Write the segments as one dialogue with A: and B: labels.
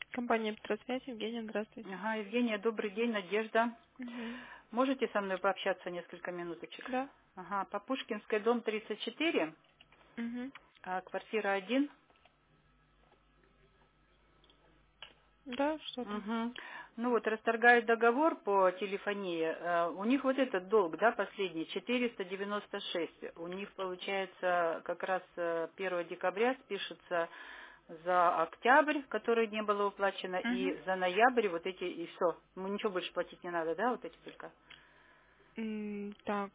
A: Компания Петросвязь, Евгения, здравствуйте.
B: Ага, Евгения, добрый день, Надежда.
A: Мгм.
B: Можете со мной пообщаться несколько минуточек?
A: Да.
B: Ага, по Пушкинской, дом 34,
A: Мгм.
B: квартира 1.
A: Да, что там?
B: Угу. Ну вот, расторгают договор по телефонии. У них вот этот долг, да, последний, 496. У них, получается, как раз 1 декабря спишется за октябрь, который не было уплачено,
A: Мгм.
B: и за ноябрь вот эти, и все. Ну, ничего больше платить не надо, да, вот эти только?
A: Так.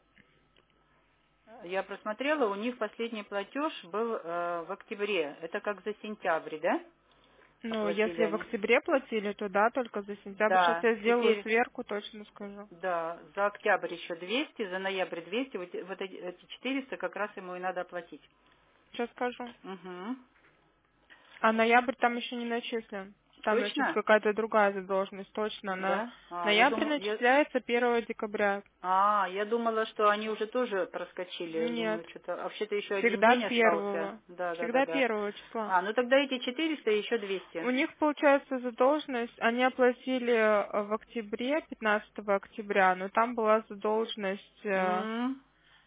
B: Я просмотрела, у них последний платеж был в октябре. Это как за сентябрь, да?
A: Ну,
B: Оплатили
A: если в
B: они?
A: октябре платили, то да, только за сентябрь. Сейчас
B: Да,
A: я сделаю
B: теперь,
A: сверку, точно скажу.
B: да, за октябрь еще 200, за ноябрь 200, вот эти 400 как раз ему и надо оплатить.
A: Сейчас скажу.
B: Угу.
A: А ноябрь там еще не начислен. Там, значит,
B: Точно?
A: какая-то другая задолженность. Точно. На
B: Да? Я
A: ноябрь
B: думала,
A: начисляется 1 декабря.
B: я думала, что они уже тоже проскочили.
A: Нет.
B: Думаю, что-то, вообще-то еще один
A: Всегда
B: день остался.
A: первого.
B: Да, да, да,
A: Всегда
B: да.
A: 1 числа.
B: Ну тогда эти 400 и еще
A: У
B: 200.
A: них получается задолженность, они оплатили в октябре, 15 октября, но там была задолженность,
B: М.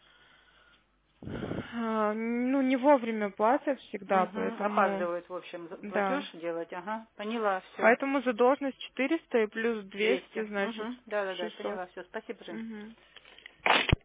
A: ну, не вовремя платят всегда,
B: Угу.
A: поэтому,
B: Опаздывают, в общем,
A: да.
B: платеж делать. Ага, поняла, все.
A: Поэтому задолженность 400 и плюс 200,
B: 200.
A: значит,
B: Угу. Да, да, да,
A: 600.
B: поняла, все. Спасибо, Жень.
A: Мгм.